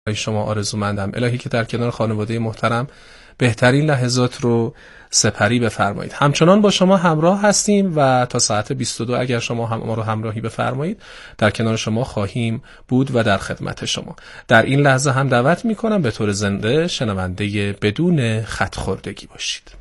شما آرزومندم. الهی که در کنار خانواده محترم بهترین لحظات رو سپری بفرمایید. همچنان با شما همراه هستیم و تا ساعت 22 اگر شما ما رو همراهی بفرمایید در کنار شما خواهیم بود و در خدمت شما. در این لحظه هم دعوت میکنم به طور زنده شنونده بدون خط خوردگی باشید.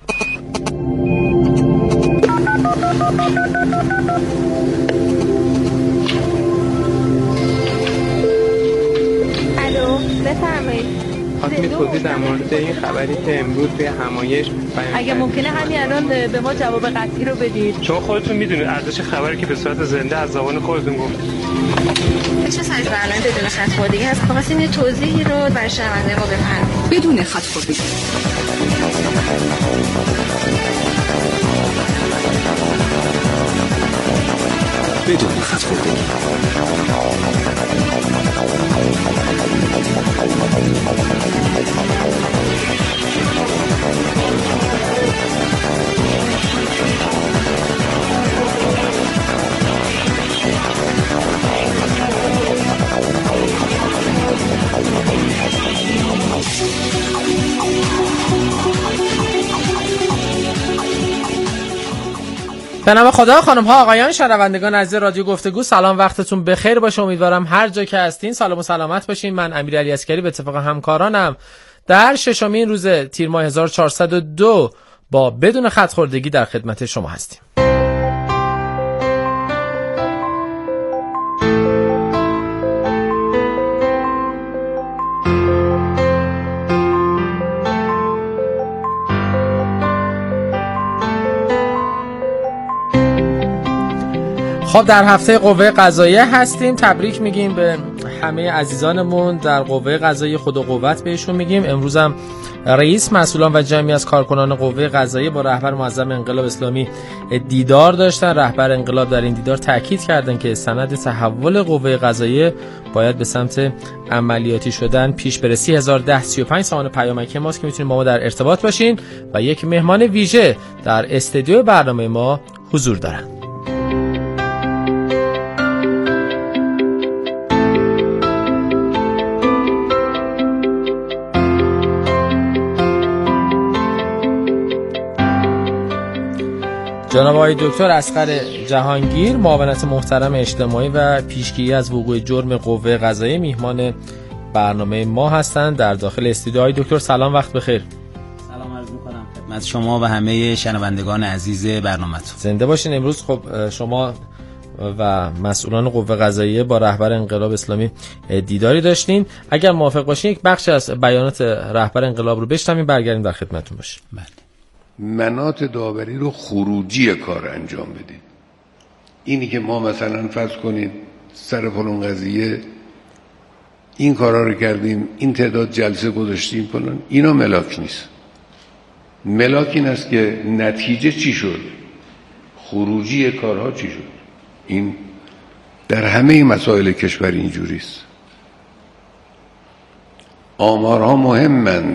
الو بفرمایید. خواستم توضیح در مورد این خبری که امروز توی همایش اگه ممکنه همین الان به ما جواب قطعی رو بدید. شما خودتون میدونید ارزش خبری که به صورت زنده از زبان خودتون گفت. چه سایز برنامه بدون خط خوردگی هست؟ خواستیم یه توضیحی رو برای شنونده ما بفرمایید. بدون خط خوردگی. بدون خط خوردگی. به نام خدا. خانم ها آقایان شنوندگان عزیز رادیو گفتگو، سلام، وقتتون بخیر باشه. امیدوارم هر جا که هستین سلام و سلامت باشین. من امیرعلی عسکری به اتفاق همکارانم در ششمین روز تیر ماه 1402 با بدون خط خوردگی در خدمت شما هستیم. خب در هفته قوه قضاییه هستیم. تبریک میگیم به همه عزیزانمون در قوه قضاییه، خدا قوت بهشون میگیم. امروز هم رئیس مسئولان و جمعی از کارکنان قوه قضاییه با رهبر معظم انقلاب اسلامی دیدار داشتن. رهبر انقلاب در این دیدار تاکید کردن که سند تحول قوه قضاییه باید به سمت عملیاتی شدن پیش بره. 301035 سامان پیامکی ماست که میتونید با ما در ارتباط باشین و یک مهمان ویژه در استودیو برنامه ما حضور دارن. جناب آقای دکتر اصغر جهانگیر، معاونت محترم اجتماعی و پیشگیری از وقوع جرم قوه قضاییه، میهمان برنامه ما هستند در داخل استودیو. آقای دکتر سلام، وقت بخیر. سلام عرض می‌کنم خدمت شما و همه شنوندگان عزیز برنامه‌تون. زنده باشین. امروز خب شما و مسئولان قوه قضاییه با رهبر انقلاب اسلامی دیداری داشتین. اگر موافق باشین یک بخش از بیانات رهبر انقلاب رو بشنویم، برگردیم در خدمتتون باشیم. بله. مناط داوری رو خروجی کار انجام بدید. اینی که ما مثلا فرض کنید سر فلان قضیه این کارا رو کردیم، این تعداد جلسه گذاشتیم فلان، اینا ملاک نیست. ملاک این است که نتیجه چی شد، خروجی کارها چی شد. این در همه مسائل کشور اینجوری است. آمارها مهمند،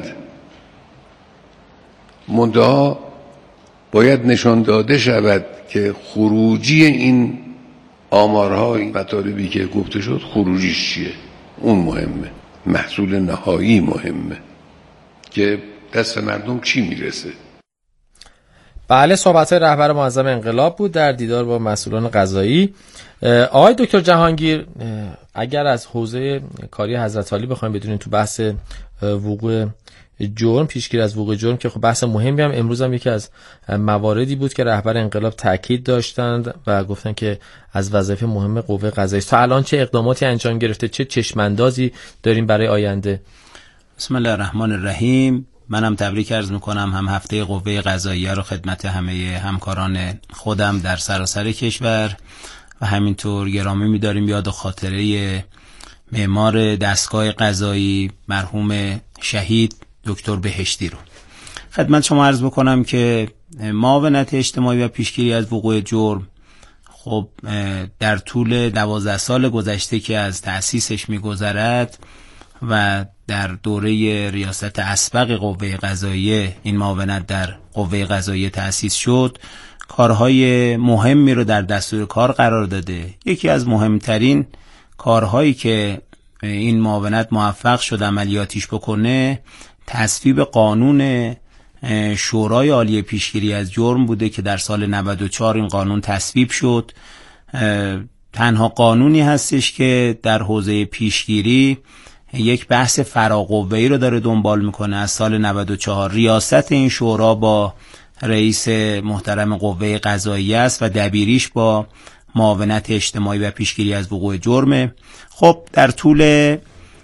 منتها باید نشان داده شود که خروجی این آمارها، این مطالبی که گفته شد، خروجیش چیه. اون مهمه. محصول نهایی مهمه که دست مردم چی میرسه. بله، صحبت رهبر معظم انقلاب بود در دیدار با مسئولان قضایی. آقای دکتر جهانگیر، اگر از حوزه کاری حضرت علی بخوایم بدونیم تو بحث وقوع جرم، پیشگیری از وقوع جرم که خب بحث مهمی هم امروز هم یکی از مواردی بود که رهبر انقلاب تاکید داشتند و گفتن که از وظایف مهم قوه قضاییه. تا الان چه اقداماتی انجام گرفته، چه چشماندازی داریم برای آینده؟ بسم الله الرحمن الرحیم. منم تبریک عرض میکنم هم هفته قوه قضاییه رو خدمت همه همکاران خودم در سراسر کشور و همینطور گرامی می‌داریم یاد و خاطره معمار دستگاه قضایی مرحوم شهید دکتر بهشتی رو. خدمت شما عرض بکنم که معاونت اجتماعی و پیشگیری از وقوع جرم خب در طول 12 سال گذشته که از تأسیسش می‌گذرد و در دوره ریاست اسبق قوه قضاییه این معاونت در قوه قضاییه تأسیس شد، کارهای مهمی رو در دستور کار قرار داده. یکی از مهمترین کارهایی که این معاونت موفق شد عملیاتیش بکنه، تصویب قانون شورای عالی پیشگیری از جرم بوده که در سال 94 این قانون تصویب شد. تنها قانونی هستش که در حوزه پیشگیری یک بحث فراقوه‌ای رو داره دنبال میکنه. از سال 94 ریاست این شورا با رئیس محترم قوه قضاییه است و دبیریش با معاونت اجتماعی و پیشگیری از وقوع جرمه. خب در طول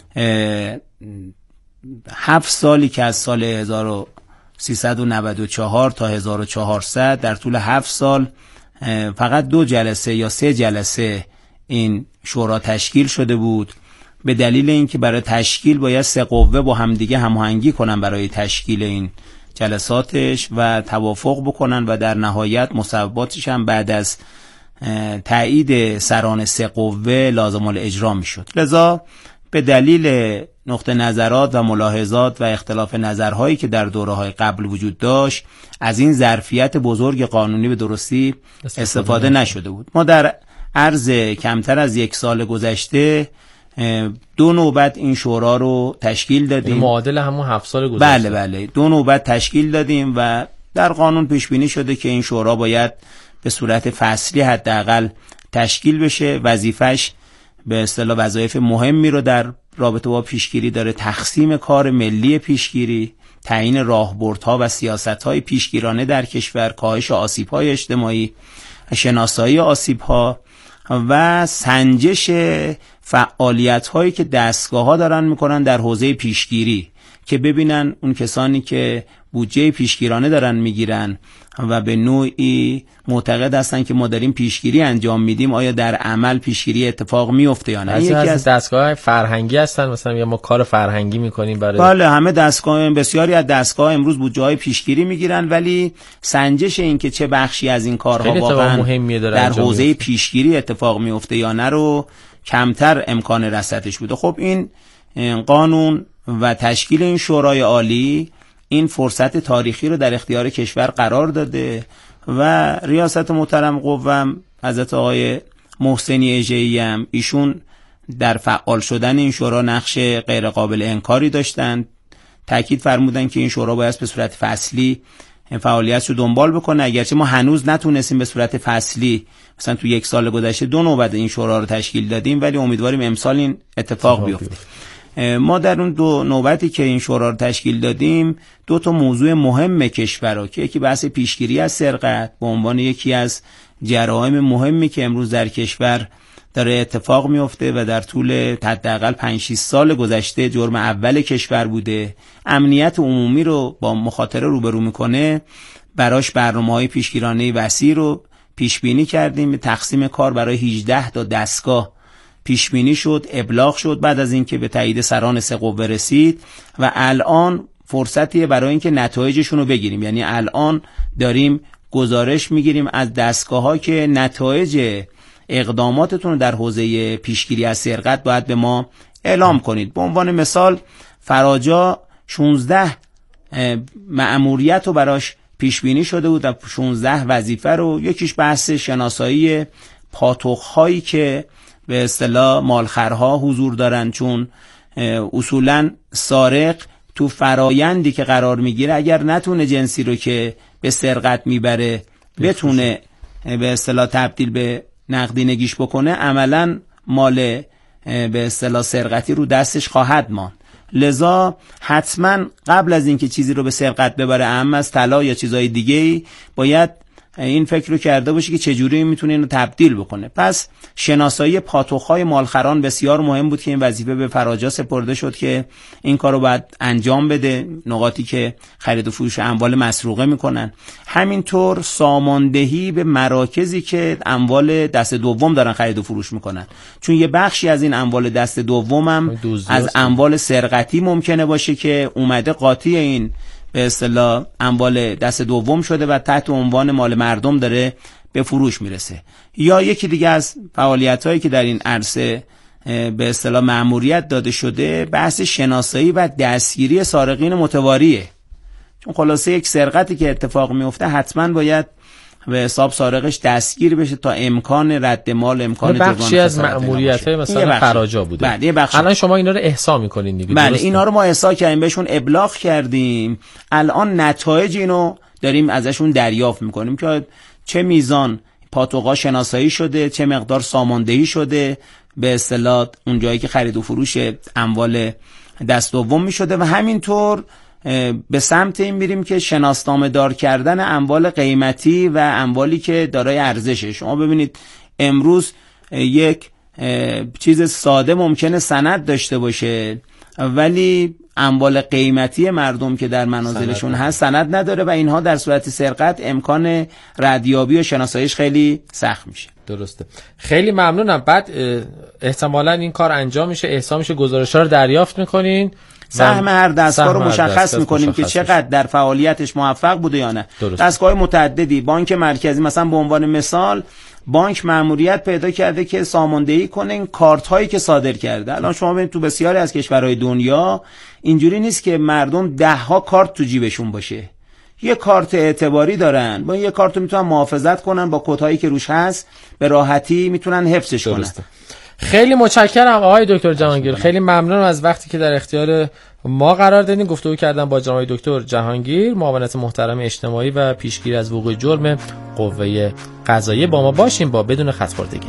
7 سالی که از سال 1394 تا 1400 در طول 7 سال فقط 2 جلسه یا 3 جلسه این شورا تشکیل شده بود، به دلیل اینکه برای تشکیل باید 3 قوه با همدیگه هماهنگی کنن برای تشکیل این جلساتش و توافق بکنن و در نهایت مصوباتش هم بعد از تایید سران 3 قوه لازم الاجرا میشد. لذا به دلیل نقطه نظرات و ملاحظات و اختلاف نظرهایی که در دوره‌های قبل وجود داشت، از این ظرفیت بزرگ قانونی به درستی استفاده نشده بود. ما در عرض کمتر از 1 سال گذشته 2 نوبت این شورا رو تشکیل دادیم، معادل همون 7 سال گذشته. بله 2 نوبت تشکیل دادیم و در قانون پیش بینی شده که این شورا باید به صورت فصلی حداقل تشکیل بشه. وظیفش به اصطلاح وظایف مهمی رو در رابطه با پیشگیری داره: تقسیم کار ملی پیشگیری، تعیین راهبردها و سیاست‌های پیشگیرانه در کشور، کاهش آسیب‌های اجتماعی، شناسایی آسیب‌ها و سنجش فعالیت‌هایی که دستگاه‌ها دارن میکنن در حوزه پیشگیری که ببینن اون کسانی که بودجه پیشگیرانه دارن میگیرن و به نوعی معتقد هستن که ما داریم پیشگیری انجام میدیم، آیا در عمل پیشگیری اتفاق میفته یا نه. یکی از دستگاه فرهنگی هستن، مثلا یا ما کار فرهنگی میکنیم برای بله، همه دستگاه، بسیاری از دستگاه امروز بودجه‌های پیشگیری میگیرن، ولی سنجش این که چه بخشی از این کارها واقعا در حوزه پیشگیری اتفاق میفته یا نه رو کمتر امکان رصدش بوده. خب این قانون و تشکیل این شورای عالی این فرصت تاریخی رو در اختیار کشور قرار داده و ریاست محترم قوم حضرت آقای محسنی اژه‌ای هم ایشون در فعال شدن این شورا نقش غیر قابل انکاری داشتن. تاکید فرمودن که این شورا باید به صورت فصلی فعالیتش رو دنبال بکنه، اگرچه ما هنوز نتونستیم به صورت فصلی مثلا تو 1 سال گذشته 2 نوبت این شورا رو تشکیل دادیم، ولی امیدواریم امسال این اتفاق بیفته. ما در اون 2 نوبتی که این شورا رو تشکیل دادیم 2 تا موضوع مهم کشور رو که یکی بحث پیشگیری از سرقت به عنوان یکی از جرایم مهمی که امروز در کشور داره اتفاق میفته و در طول حداقل 5-6 سال گذشته جرم اول کشور بوده، امنیت عمومی رو با مخاطره روبرو میکنه، براش برنامه‌های پیشگیرانه وسیع رو پیش بینی کردیم. تقسیم کار برای 18 تا دستگاه پیش بینی شد، ابلاغ شد بعد از اینکه به تایید سران 3 قوه رسید و الان فرصتیه برای اینکه نتایجشون رو بگیریم. یعنی الان داریم گزارش میگیریم از دستگاه‌ها که نتایج اقداماتتون رو در حوزه پیشگیری از سرقت باید به ما اعلام کنید. به عنوان مثال فراجا 16 مأموریت رو براش پیش بینی شده بود و 16 وظیفه رو. یکیش بحث شناسایی پاتوق‌هایی که به اصطلاح مالخرها حضور دارن، چون اصولاً سارق تو فرایندی که قرار میگیره اگر نتونه جنسی رو که به سرقت میبره بتونه به اصطلاح تبدیل به نقدینگیش بکنه، عملاً مال به اصطلاح سرقتی رو دستش خواهد ماند. لذا حتما قبل از اینکه چیزی رو به سرقت ببره، اهم از طلا یا چیزای دیگه‌ای، باید این فکر رو کرده باشه که چجوری میتونه اینو تبدیل بکنه. پس شناسایی پاتوخ‌های مالخران بسیار مهم بود که این وظیفه به فراجا سپرده شد که این کارو باید انجام بده، نقاطی که خرید و فروش اموال مسروقه میکنن. همینطور ساماندهی به مراکزی که اموال دست دوم دارن خرید و فروش میکنن، چون یه بخشی از این اموال دست دوم هم از اموال سرقتی ممکنه باشه که اومده قاطی این به اصطلاح اموال دست دوم شده و تحت عنوان مال مردم داره به فروش میرسه. یا یکی دیگه از فعالیت‌هایی که در این عرصه به اصطلاح مأموریت داده شده بحث شناسایی و دستگیری سارقین متواریه، چون خلاصه یک سرقتی که اتفاق میفته حتما باید به حساب سارقش دستگیر بشه تا امکان رد مال، امکان جبران بخشی از مأموریت‌های مثلا خراجا بوده. بله الان شما اینا رو احصا می‌کنین دیگه. بله اینا رو ما احصا کردیم، بهشون ابلاغ کردیم. الان نتایج اینو داریم ازشون دریافت می‌کنیم که چه میزان پاتوقا شناسایی شده، چه مقدار ساماندهی شده، به اصطلاح اون جایی که خرید و فروش اموال دست دوم می‌شده و همینطور به سمت این میریم که شناسنامه دار کردن اموال قیمتی و اموالی که دارای ارزشه. شما ببینید امروز یک چیز ساده ممکنه سند داشته باشه ولی اموال قیمتی مردم که در منازلشون هست سند نداره و اینها در صورت سرقت امکان ردیابی و شناساییش خیلی سخت میشه. درسته. خیلی ممنونم. بعد احتمالاً این کار انجام میشه، احسا میشه، گزارش‌ها رو دریافت میکنین، سهم هر دستگاه رو مشخص میکنیم که چقدر در فعالیتش موفق بوده یا نه. دستگاه متعددی، بانک مرکزی مثلا به عنوان مثال، بانک مأموریت پیدا کرده که ساماندهی کنه این کارت هایی که صادر کرده. الان شما ببینید تو بسیاری از کشورهای دنیا اینجوری نیست که مردم 10 ها کارت تو جیبشون باشه، یه کارت اعتباری دارن، با این یه کارت رو میتونن محافظت کنن، با کدهایی که روش هست به راحتی میتونن حفظش کنن. خیلی متشکرم آقای دکتر جهانگیر، خیلی ممنونم از وقتی که در اختیار ما قرار دادین. گفتگو کردم با جناب دکتر جهانگیر، معاونت محترم اجتماعی و پیشگیری از وقوع جرم قوه قضاییه. با ما باشیم با بدون خط خوردگی.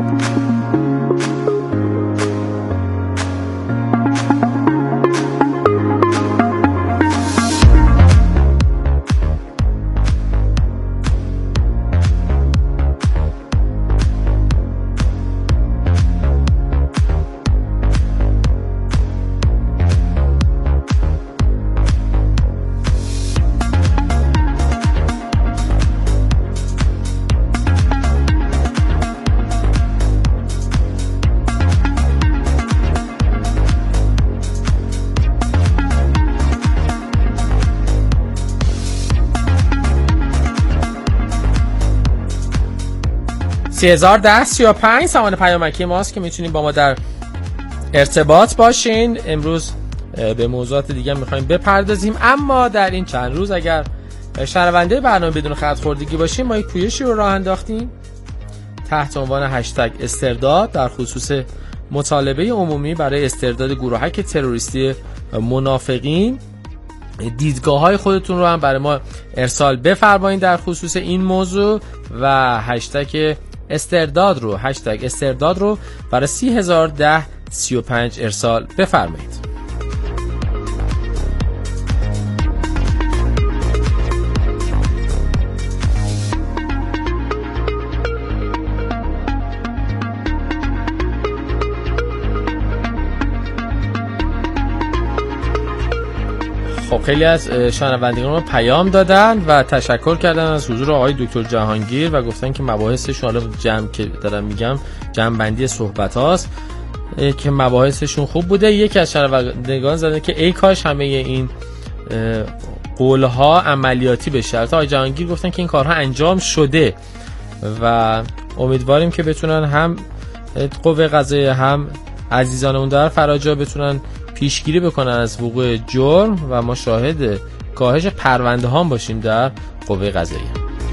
$3010-35 سامان پیامکی ماست که میتونید با ما در ارتباط باشین. امروز به موضوعات دیگه میخوایم بپردازیم، اما در این چند روز اگر شنونده برنامه بدون خط خوردگی باشیم، ما یک پویشی رو راه انداختیم تحت عنوان هشتگ استرداد در خصوص مطالبه عمومی برای استرداد گروهک تروریستی منافقین. دیدگاه‌های خودتون رو هم برای ما ارسال بفرمایید در خصوص این موضوع و هشتگ استرداد رو برای 301035 ارسال بفرمایید. خب خیلی از شنوندگان ما پیام دادن و تشکر کردن از حضور آقای دکتر جهانگیر و گفتن که مباحثشون، حالا جمع که دارم میگم جمع بندی صحبت هاست، که مباحثشون خوب بوده. یکی از شنوندگان زدن که ای کاش همه این قولها عملیاتی بشه. البته آقای جهانگیر گفتن که این کارها انجام شده و امیدواریم که بتونن هم قوه قضاییه هم عزیزانمون در فراجا بتونن پیشگیری بکنن از وقوع جرم و ما شاهد کاهش پرونده ها باشیم در قوه قضاییه.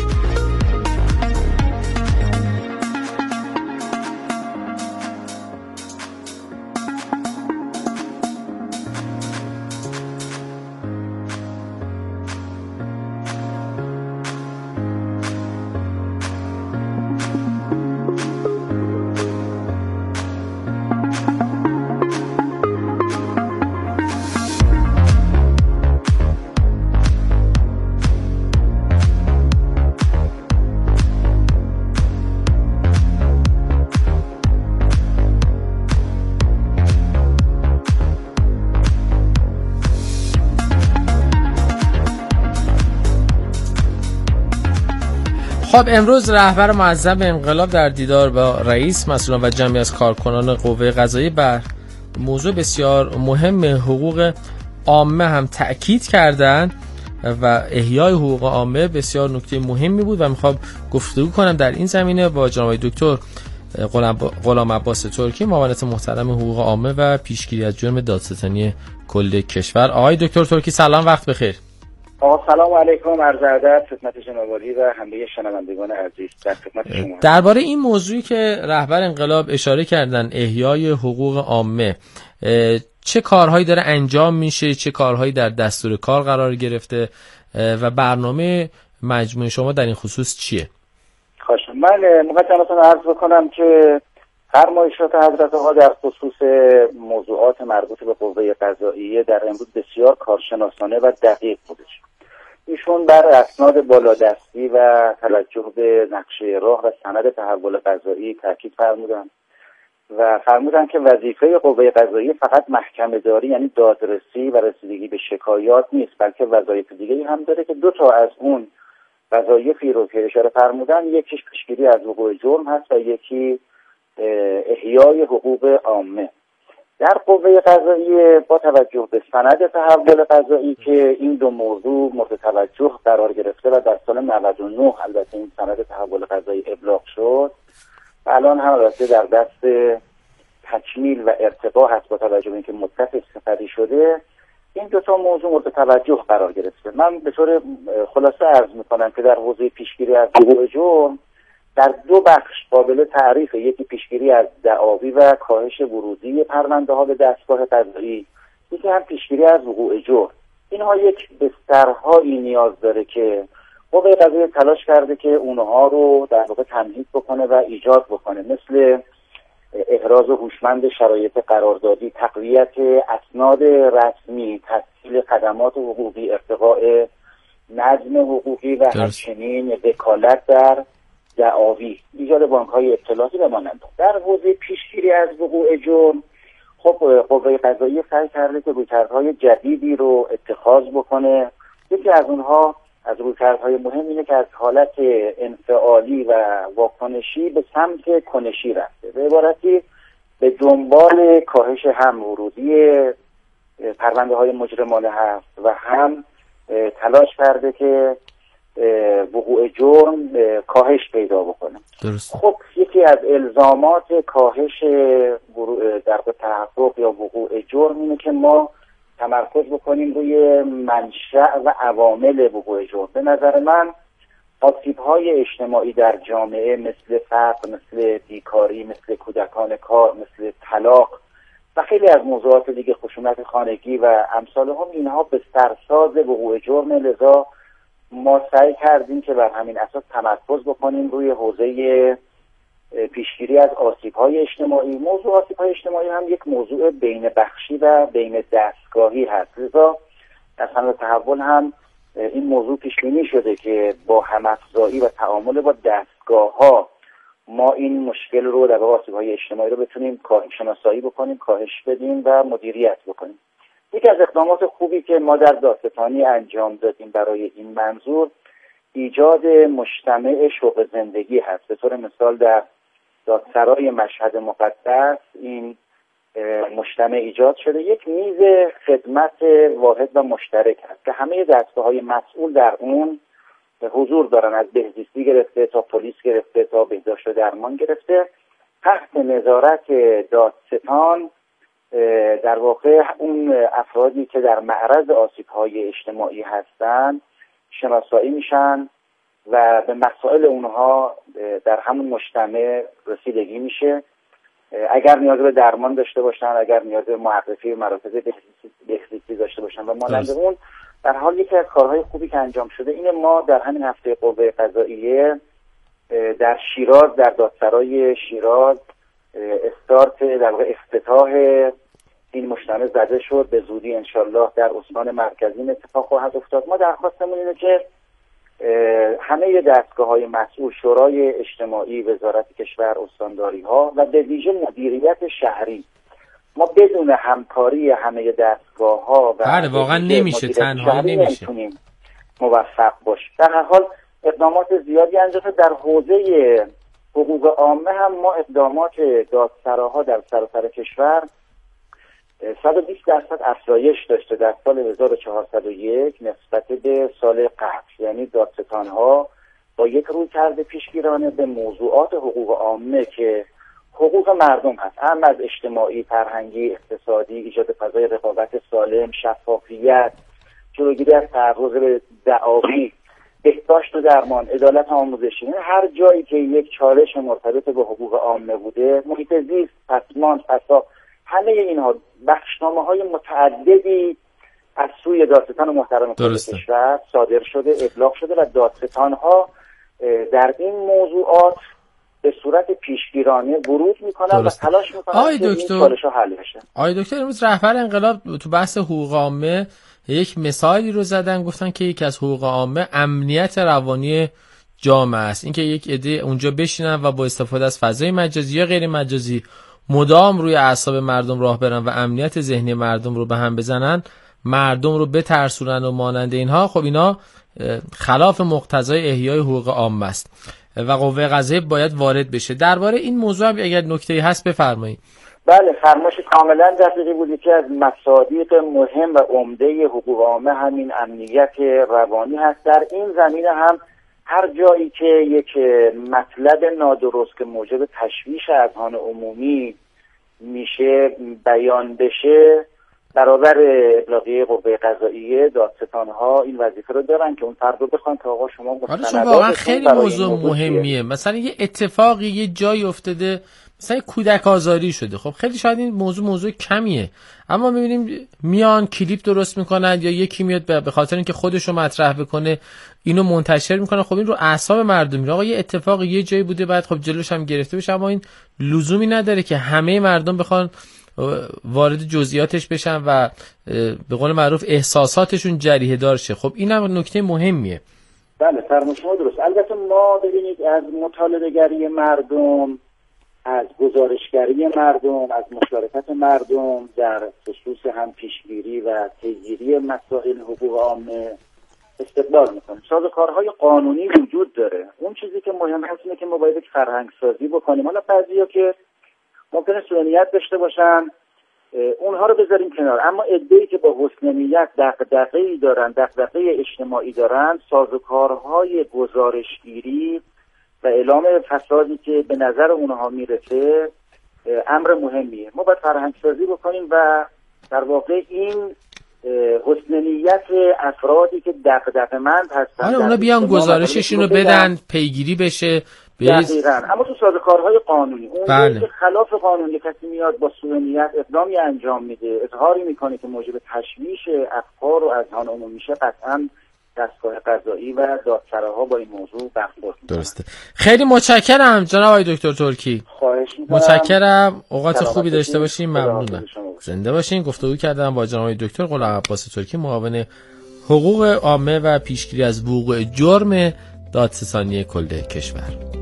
خب امروز رهبر معظم انقلاب در دیدار با رئیس مسئولان و جمعی از کارکنان قوه قضاییه بر موضوع بسیار مهم حقوق عامه هم تأکید کردند و احیای حقوق عامه بسیار نکته مهمی بود و میخوام گفتگو کنم در این زمینه با جناب دکتر غلام عباس ترکی، معاونت محترم حقوق عامه و پیشگیری از جرم دادستانی کل کشور. آقای دکتر ترکی سلام، وقت بخیر. سلام علیکم، عرض ادب خدمت جناب عالی و همه شنوندگان عزیز. در خدمت شما. درباره این موضوعی که رهبر انقلاب اشاره کردن، احیای حقوق عامه، چه کارهایی داره انجام میشه، چه کارهایی در دستور کار قرار گرفته و برنامه مجموعه شما در این خصوص چیه؟ خواهش من مقدمتاً عرض بکنم که فرمایشات حضرت آقا در خصوص موضوعات مربوط به قوه قضاییه در امروز بسیار کارشناسانه و دقیق بودش. ایشون بر اسناد بالادستی و توجه به نقشه راه و سند تحول قضایی تاکید فرمودند و فرمودند که وظیفه قوه قضاییه فقط محکمه داری یعنی دادرسی و رسیدگی به شکایات نیست، بلکه وظایف دیگه‌ای هم داره که دو تا از اون وظایفی رو که اشاره فرمودن، یکیش پیشگیری از وقوع جرم هست و یکی احیای حقوق عامه. در قوه قضاییه با توجه به سند تحول قضایی که این دو موضوع مورد توجه قرار گرفته و در سال 99 البته این سند تحول قضایی ابلاغ شد و الان هم البته در دست تکمیل و ارتقا هست با توجه به اینکه مدت سپری شده، این دو تا موضوع مورد توجه قرار گرفته. من به طور خلاصه عرض میکنم که در حوزه پیشگیری از وقوع جرم در دو بخش قابل تعریف، یکی پیشگیری از دعاوی و کاهش ورودی پرونده ها به دستگاه قضایی، یکی هم پیشگیری از وقوع جرم. اینها یک بسترهایی نیاز داره که قوه قضاییه تلاش کرده که اونها رو در واقع تمهید بکنه و ایجاد بکنه، مثل احراز هوشمند شرایط قراردادی، تقویت اسناد رسمی، تسهیل خدمات حقوقی، ارتقاء نظم حقوقی و همچنین وکالت در دعاوی، ایجاد بانک‌های اطلاعاتی و مانند. در حوزه پیشگیری از وقوع جرم خب قوه قضاییه سعی کرده که رویکردهای جدیدی رو اتخاذ بکنه. یکی از اونها از رویکردهای مهم اینه که از حالت انفعالی و واکنشی به سمت کنشی رفته. به عبارتی به دنبال کاهش هم ورودی پرونده های مجرمانه هست و هم تلاش کرده که وقوع جرم کاهش پیدا بکنه. درست. خب یکی از الزامات کاهش در تحقق یا وقوع جرم اینه که ما تمرکز بکنیم روی منشأ و عوامل وقوع جرم. به نظر من آسیب‌های اجتماعی در جامعه مثل فقر، مثل بیکاری، مثل کودکان کار، مثل طلاق و خیلی از موضوعات دیگه، خشونت خانگی و امثال هم، اینها به سرساز وقوع جرم. لذا ما سعی کردیم که بر همین اساس تمرکز بکنیم روی حوزه پیشگیری از آسیب‌های اجتماعی. موضوع آسیب‌های اجتماعی هم یک موضوع بین بخشی و بین دستگاهی هست، لذا در سند تحول هم این موضوع پیش بینی شده که با هم‌افزایی و تعامل با دستگاه‌ها ما این مشکل رو در آسیب‌های اجتماعی رو بتونیم شناسایی بکنیم، کاهش بدیم و مدیریت بکنیم. یکی از اقدامات خوبی که ما در دادستانی انجام دادیم برای این منظور ایجاد مجتمع شوق زندگی هست. به طور مثال در دادسرای مشهد مقدس این مجتمع ایجاد شده، یک میز خدمت واحد و مشترک هست که همه دستگاه‌های مسئول در اون حضور دارن، از بهزیستی گرفته تا پلیس گرفته تا بهداشت و درمان گرفته، تحت نظارت دادستان. در واقع اون افرادی که در معرض آسیب‌های اجتماعی هستند شناسایی میشن و به مسائل اونها در همون مجتمع رسیدگی میشه. اگر نیاز به درمان داشته باشن، اگر نیاز به معرفی مراکز بهزیستی داشته باشن و مانند اون، در حال یکی از کارهای خوبی که انجام شده اینه ما در همین هفته قوه قضاییه در شیراز، در دادسرای شیراز استارت در واقع افتتاح این مجتمع زده شد. به زودی انشالله در استان مرکزی اتفاق خواهد افتاد. ما درخواستمون اینه که همه دستگاه‌های مسئول، شورای اجتماعی، وزارت کشور، استانداری‌ها و به ویژه مدیریت شهری، ما بدون همکاری همه دستگاه‌ها و بله واقعا نمیشه، تنهایی نمیشه موفق باش. در هر حال اقدامات زیادی انجام شد. در حوزه حقوق عامه هم ما اقدامات دادسراها در سراسر کشور 120% افزایش داشته در سال 1401 نسبت به سال قبل. یعنی دادستان‌ها با یک رویکرد پیشگیرانه به موضوعات حقوق عامه که حقوق مردم هست، هم از اجتماعی، فرهنگی، اقتصادی، ایجاد فضای رقابت سالم، شفافیت، جلوگیری از تعرض به دعاوی، بهداشت و درمان، عدالت آموزشی، هر جایی که یک چالش مرتبط به حقوق عامه بوده، محیط زیست، پسماند، فساد، همه اینها بخشنامه‌های متعددی از سوی دادستان محترم کشور صادر شده، ابلاغ شده و دادستان‌ها در این موضوعات به صورت پیشگیرانه ورود میکنن و تلاش میکنن که این چالش‌ها حل بشه. آقای دکتر، امروز رهبر انقلاب تو بحث حقوق عامه یک مثالی رو زدن، گفتن که یکی از حقوق عامه امنیت روانی جامعه است. اینکه یک عده اونجا بشینن و با استفاده از فضای مجازی یا غیر مجازی مدام روی اعصاب مردم راه برن و امنیت ذهنی مردم رو به هم بزنن، مردم رو بترسونن و مانند اینها، خب اینا خلاف مقتضای احیای حقوق عامه است و قوه قضاییه باید وارد بشه. درباره این موضوع هم اگر نکته‌ای هست بفرمایید. بله، فرمایش کاملا دقیقی بودی که از مصادیق مهم و عمده حقوق عامه همین امنیت روانی هست. در این زمینه هم هر جایی که یک مطلب نادرست که موجب تشویش اذهان عمومی میشه بیان بشه، برابر ابلاغیه قوه قضاییه دادستان‌ها این وظیفه رو دارن که اون فرد رو بخوان که آقا شما مستندات واقعا خیلی موضوع مهمیه. مثلا یه اتفاقی یه جایی افتاده، مثلا کودک آزاری شده، خب خیلی شاید این موضوع کمیه، اما میبینیم میان کلیپ درست میکنن یا یکی میاد به خاطر اینکه خودش رو مطرح بکنه اینو منتشر میکنه. خب این رو اعصاب مردم میره. آقا یه اتفاق یه جایی بوده، بعد خب جلوش هم گرفته بشه، اما این لزومی نداره که همه مردم بخوان وارد جزئیاتش بشن و به قول معروف احساساتشون جریحه دار شه. خب اینم نکته مهمیه. بله، فرمایش شما درست. البته ما ببینید از مطالعه‌گری مردم، از گزارشگری مردم، از مشارکت مردم در خصوص هم پیشگیری و پیگیری مسائل حقوق عامه استقبال میکنیم. سازوکارهای قانونی وجود داره. اون چیزی که مهم هست اینه که ما باید یک فرهنگ سازی بکنیم. حالا بعضیا که ممکنه سوء نیت داشته باشن اونها رو بذاریم کنار، اما عده‌ای که با حسن نیت دغدغه‌ای دارن، دغدغه اجتماعی دارن، سازوکارهای گزارشگیری و اعلام فسادی که به نظر اونها میرسه امر مهمیه. ما باید فرهنگ سازی بکنیم و در واقع این حسن نیت افرادی که دغدغه‌مند هستن اونا بیان گزارششون رو بدن، پیگیری بشه. دقیقاً. اما تو سازوکارهای قانونی اون که خلاف قانونی کسی میاد با سوء نیت اقدامی انجام میده، اظهاری میکنه که موجب تشویش افکار و اذهان عمومی میشه، قطعاً دستگاه قضایی و دادسراها با این موضوع برخورد میکنن. درسته. خیلی متشکرم جناب آقای دکتر ترکی. خواهش میکنم. متشکرم. اوقات خوبی داشته باشین. ممنونم. زنده باشین. گفتگو کردم با جناب آقای دکتر غلام عباس ترکی، معاون حقوق عامه و پیشگیری از وقوع جرم دادستانی کل کشور.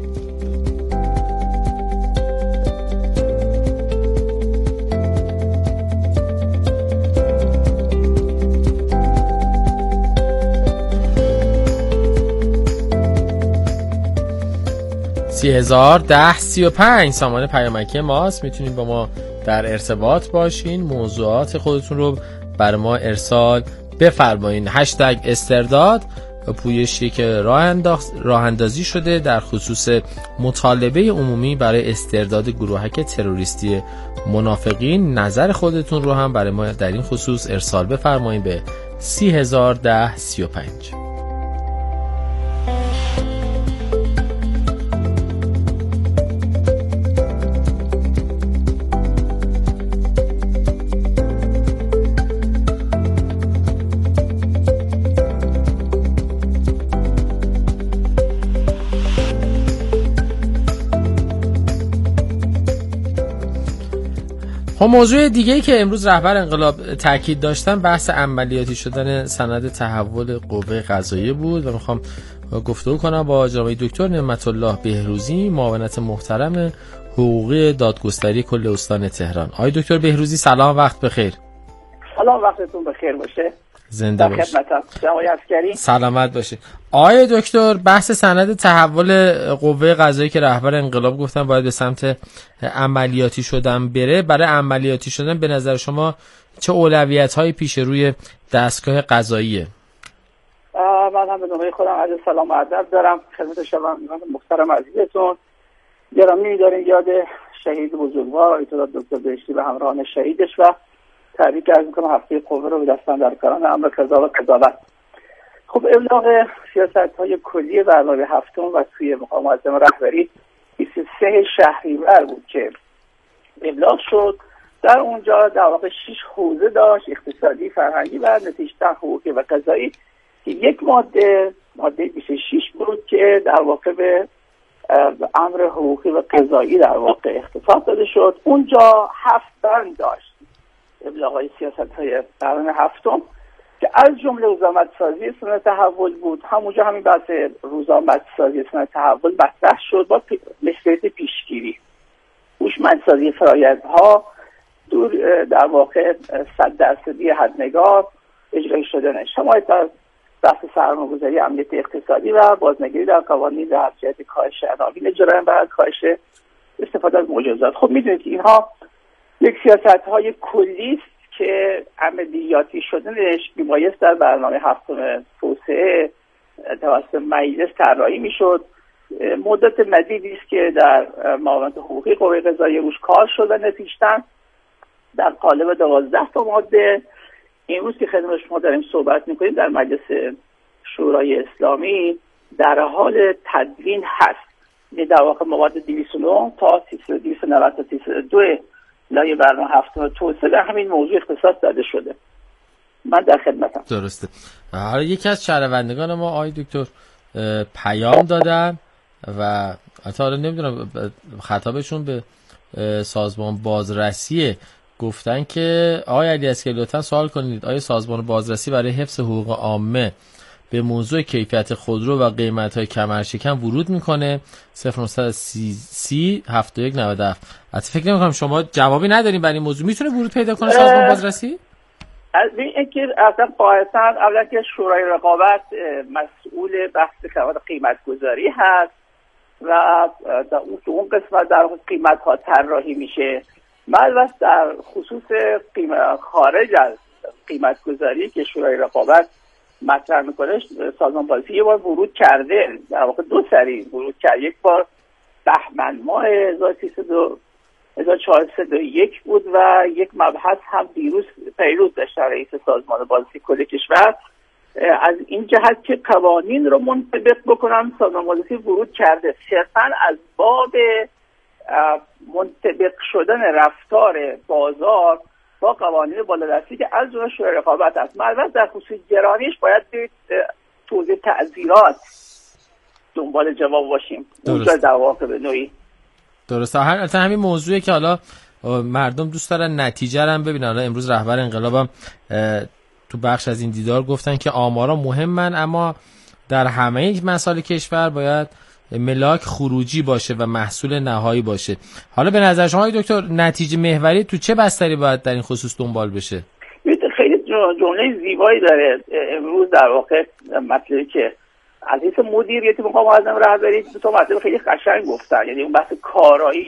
(30,010-35) سامان پیامکی ماست. میتونید با ما در ارتباط باشین، موضوعات خودتون رو بر ما ارسال بفرمایین. هشتگ استرداد پویشی که راه اندازی شده در خصوص مطالبه عمومی برای استرداد گروهک تروریستی منافقین. نظر خودتون رو هم برای ما در این خصوص ارسال بفرمایین به 30,010-35. موضوع دیگه‌ای که امروز رهبر انقلاب تاکید داشتن بحث عملیاتی شدن سند تحول قوه قضاییه بود و میخوام گفتگو کنم با جناب دکتر نعمت الله بهروزی، معاونت محترم حقوقی دادگستری کل استان تهران. آقای دکتر بهروزی سلام، وقت بخیر. سلام، وقتتون بخیر باشه. زنده باشید. جناب عسکری سلامت باشید. آقای دکتر، بحث سند تحول قوه قضاییه که رهبر انقلاب گفتن باید به سمت عملیاتی شدن بره، برای عملیاتی شدن به نظر شما چه اولویت‌هایی پیش روی دستگاه قضاییه؟ من هم به نوبه خودم عرض سلام و ادب دارم خدمت شما محترم عزیزتون. گرامی داریم یاد شهید بزرگوار آیت الله دکتر بهشتی و همراهان شهیدش و تبریک عرض می‌کنم هفته قوه رو به دستاندرکاران امر قضا و قضاوت. خب ابلاغ سیاست‌های کلی برنامه هفتم و توی مقام معظم رهبری 23 شهریور بود که ابلاغ شد. در اونجا در واقع 6 حوزه داشت: اقتصادی، فرهنگی و نتیجتاً حقوقی و قضایی، که یک ماده 26 بود که در واقع به امر حقوقی و قضایی در واقع اختصاص داده شد. اونجا 7 بند داشت ابلاغ‌های سیاست‌های برنامه هفتم که از جمله روزآمدسازی سنت تحول بود. همونجا همین بحث روزآمدسازی سنت تحول مطرح شد با مشروعیت پیشگیری، هوشمندسازی فرآیندها، دور در واقع 100% حدنگاه اجرای شدنش، حمایت از بحث سرمایه‌گذاری، امنیت اقتصادی و بازنگری در قوانین در جهت کاهش عناوین جرایم و کاهش استفاده از مجازات. خب میدونید که اینها یک سیاست‌های کلی است که عملیاتی شدنش میبایست در برنامه هفتم توسعه توسط مجلس طراحی میشد. مدت مدیدی است که در معاونت حقوقی قوه قضاییه روش کار شد و نتیجتاً در قالب 12 تا ماده امروز که خدمت شما داریم صحبت میکنیم در مجلس شورای اسلامی در حال تدوین هست. یعنی در واقع مواد 209 تا 290 تا 302 لایه برنامه هفتم توسعه در همین موضوع اختصاص داده شده. من در خدمتم. درسته. حالا یکی از شنوندگان ما آقای دکتر پیام دادن و حالا نمیدونم خطابشون به سازمان بازرسیه، گفتن که آقای علی عسکری لطفاً سوال کنید آیا سازمان بازرسی برای حفظ حقوق عامه به موضوع کیفیت خودرو و قیمت‌های کمرشکن ورود میکنه؟ 0930 7197. البته فکر نمی‌کنم شما جوابی نداریم برای این موضوع. میتونه ورود پیدا کنه سازمان بازرسی؟ از اینکه اصلا قاعدتاً اولا که شورای رقابت مسئول بحث قیمت‌گذاری هست و در اون قسمت در قیمت‌ها طراحی میشه. البته در خصوص خارج از قیمت‌گذاری که شورای رقابت مطرح میکنه سازمان بازرسی یه بار ورود کرده، در واقع 2 سری ورود کرد. یک بار بهمن ماه 1401 بود و یک مبحث هم پیروز داشت رئیس سازمان بازرسی کل کشور از این جهت که قوانین رو منطبق بکنن. سازمان بازرسی ورود کرده صرفاً از باب منطبق شدن رفتار بازار با قوانین بالادستی که از جمله شورای رقابت است. البته در خصوص گرانیش باید توضیح تعزیرات دنبال جواب باشیم. اونجا در واقع به نوعی درسته. همین موضوعی که حالا مردم دوست دارن نتیجه رو هم ببینن. حالا امروز رهبر انقلابم تو بخش از این دیدار گفتن که آمارا مهمن اما در همه مسائل کشور باید ملاک خروجی باشه و محصول نهایی باشه. حالا به نظر شما دکتر نتیجه محوری تو چه بستری باید در این خصوص دنبال بشه؟ خیلی جمله زیبایی داره امروز در واقع مطلبی که از حیث مدیریت مقام معظم رهبری تو مطلب خیلی قشنگ گفتن. یعنی اون بحث کارایی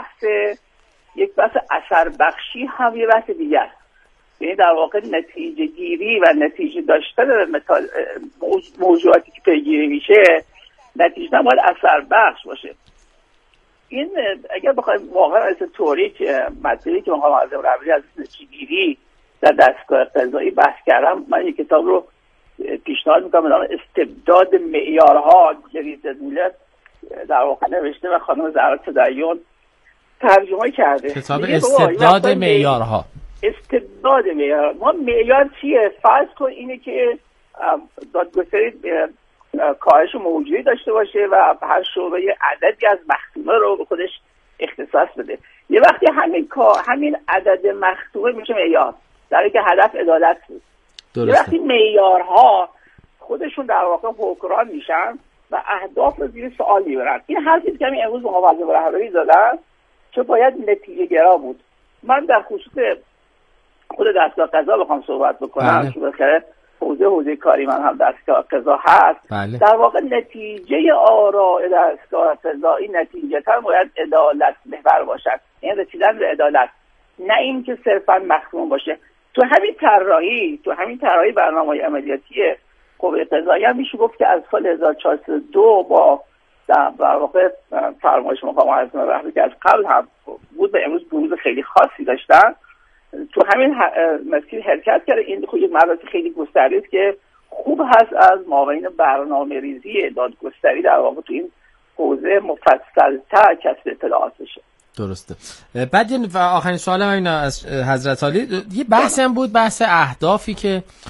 یک بحث اثر بخشی هم یه بحث دیگه است. یعنی در واقع نتیجه گیری و نتیجه داشتن موضوعاتی که پیگیری میشه نتیجه نباید اثر بخش باشه. این اگر بخوایم واقعا از توریک مطلبی که مقام معظم رهبری از نتیجه گیری در دستگاه قضایی بحث کردم، من یک کتاب رو پیشنهاد میکنم به نام استبداد معیارها جریده دولت در واقع نوشته و خانم زهرا تدین ترجمه کرده. کتاب استبداد معیارها. استبداد معیار. ما معیار چیه؟ فرض کن اینه که دادگستری کاهش موجودی داشته باشه و هر شعبه عددی از مختومه رو به خودش اختصاص بده. یه وقتی همین عدد مختومه میشه معیار، در حالی که هدف عدالت بود. یه وقتی معیارها خودشون در واقع حکران میشن و اهداف رو زیر سوال میبرن. این حرفی که همین امروز مقام معظم رهبری دادن که باید نتیجه گرا بود. من در خصوص خود دستگاه قضا بخوام صحبت بکنم که بالاخره حوزه کاری من هم دستگاه قضا هست. در واقع نتیجه آراء دستگاه قضایی نتیجه‌تر باید عدالت محور باشد، یعنی رسیدن به عدالت، نه این که صرفاً مخدوم باشه. تو همین طراحی برنامه‌های عملیاتی قوه قضاییه هم میشه گفت که از سال 1402 با در واقع فرمایش مقام معظم رهبری که از قبل هم بود به امروز بروز خیلی خاصی داشتن. تو همین مسیر حرکت کرده. این خود یک مبحث خیلی گسترده است که خوب هست از مابین برنامه‌ریزی دادگستری در واقع تو این حوزه مفصل‌تر کسب اطلاعات بشه. درسته. بعد آخرین سوالم این از حضرت عالی، یه بحثی هم بود، بحث اهدافی که